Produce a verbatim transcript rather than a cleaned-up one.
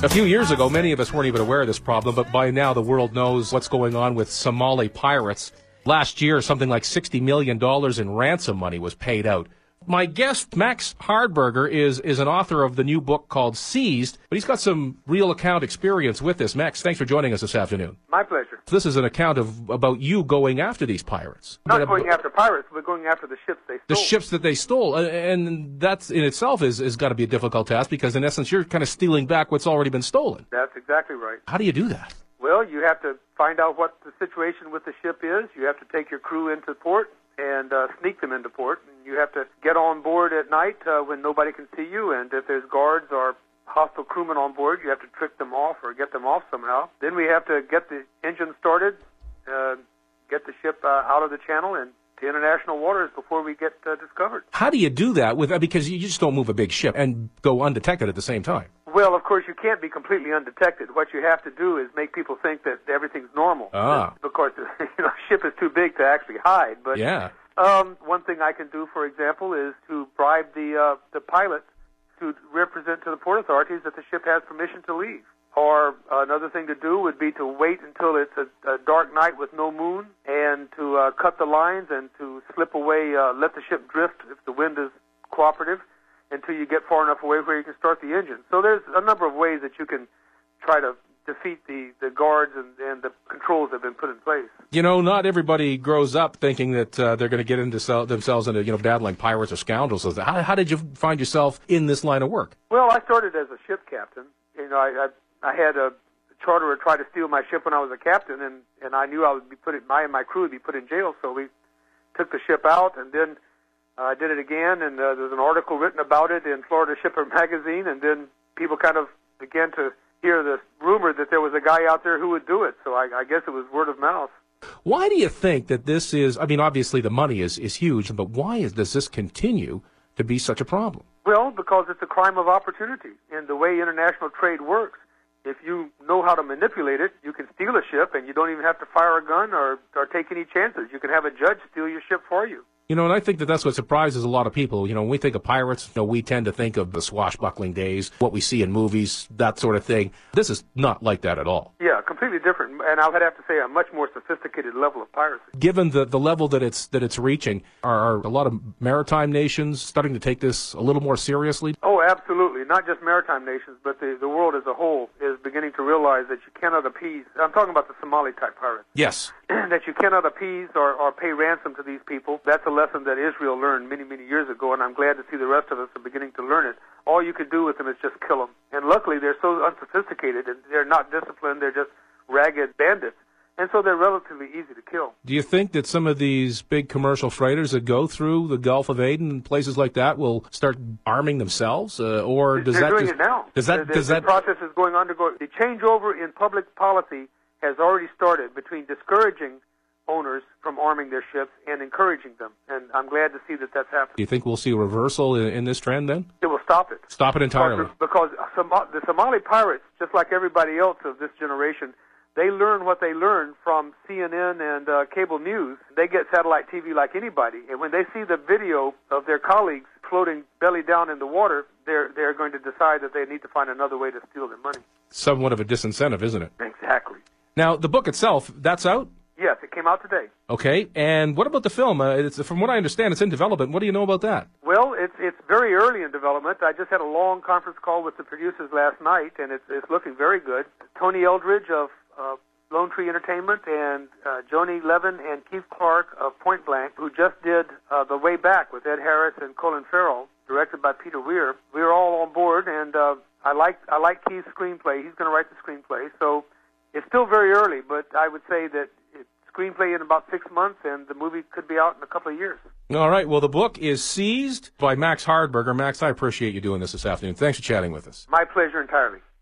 A few years ago, many of us weren't even aware of this problem, but by now the world knows what's going on with Somali pirates. Last year, something like sixty million dollars in ransom money was paid out. My guest, Max Hardberger, is is an author of the new book called Seized, but he's got some real account experience with this. Max, thanks for joining us this afternoon. My pleasure. This is an account of about you going after these pirates. Not but, going after pirates, but going after the ships they stole. The ships that they stole, and that in itself is, is got to be a difficult task because, in essence, you're kind of stealing back what's already been stolen. That's exactly right. How do you do that? Well, you have to find out what the situation with the ship is. You have to take your crew into port and uh, sneak them into port. And you have to get on board at night uh, when nobody can see you, and if there's guards or hostile crewmen on board, you have to trick them off or get them off somehow. Then we have to get the engine started, uh, get the ship uh, out of the channel and to international waters before we get uh, discovered. How do you do that? With because you just don't move a big ship and go undetected at the same time. Well, of course, you can't be completely undetected. What you have to do is make people think that everything's normal. Ah. Because the you know, ship is too big to actually hide. But yeah. Um, one thing I can do, for example, is to bribe the uh, the pilot to represent to the port authorities that the ship has permission to leave. Or uh, another thing to do would be to wait until it's a, a dark night with no moon and to uh, cut the lines and to slip away, uh, let the ship drift if the wind is cooperative until you get far enough away where you can start the engine. So there's a number of ways that you can try to defeat the, the guards and, and the controls that have been put in place. You know, not everybody grows up thinking that uh, they're going to get into sell, themselves into, you know, battling pirates or scoundrels. How, how did you find yourself in this line of work? Well, I started as a ship captain. You know, I, I I had a charterer try to steal my ship when I was a captain, and, and I knew I would be put in, my and my crew would be put in jail. So we took the ship out, and then I uh, did it again, and uh, there's an article written about it in Florida Shipper magazine, and then people kind of began to hear this rumor that there was a guy out there who would do it. So I, I guess it was word of mouth. Why do you think that this is, I mean, obviously the money is, is huge, but why is, does this continue to be such a problem? Well, because it's a crime of opportunity. And the way international trade works, if you know how to manipulate it, you can steal a ship and you don't even have to fire a gun or, or take any chances. You can have a judge steal your ship for you. You know, and I think that that's what surprises a lot of people. You know, when we think of pirates, you know, we tend to think of the swashbuckling days, what we see in movies, that sort of thing. This is not like that at all. Yeah, completely different. And I would have to say a much more sophisticated level of piracy. Given the, the level that it's that it's reaching, are, are a lot of maritime nations starting to take this a little more seriously? Oh, absolutely. Not just maritime nations, but the, the world as a whole is beginning to realize that you cannot appease. I'm talking about the Somali-type pirates. Yes. That you cannot appease or, or pay ransom to these people. That's a lesson that Israel learned many, many years ago, and I'm glad to see the rest of us are beginning to learn it. All you can do with them is just kill them. And luckily, they're so unsophisticated, and they're not disciplined. They're just ragged bandits. And so they're relatively easy to kill. Do you think that some of these big commercial freighters that go through the Gulf of Aden and places like that will start arming themselves, uh, or does they're that doing just, it now? Does that the, does the that process is going on to go? The changeover in public policy has already started between discouraging owners from arming their ships and encouraging them, and I'm glad to see that that's happening. Do you think we'll see a reversal in, in this trend then? It will stop it. Stop it entirely. Because, because Som- the Somali pirates, just like everybody else of this generation, they learn what they learn from C N N and uh, cable news. They get satellite T V like anybody, and when they see the video of their colleagues floating belly down in the water, they're they're going to decide that they need to find another way to steal their money. Somewhat of a disincentive, isn't it? Exactly. Now, the book itself, that's out? Yes, it came out today. Okay, and what about the film? Uh, it's, from what I understand, it's in development. What do you know about that? Well, it's it's very early in development. I just had a long conference call with the producers last night, and it's it's looking very good. Tony Eldridge of uh, Lone Tree Entertainment and uh, Joni Levin and Keith Clark of Point Blank, who just did uh, The Way Back with Ed Harris and Colin Farrell, directed by Peter Weir. We are all on board, and uh, I like I like Keith's screenplay. He's going to write the screenplay, so it's still very early, but I would say that it's screenplay in about six months, and the movie could be out in a couple of years. All right. Well, the book is Seized by Max Hardberger. Max, I appreciate you doing this this afternoon. Thanks for chatting with us. My pleasure entirely.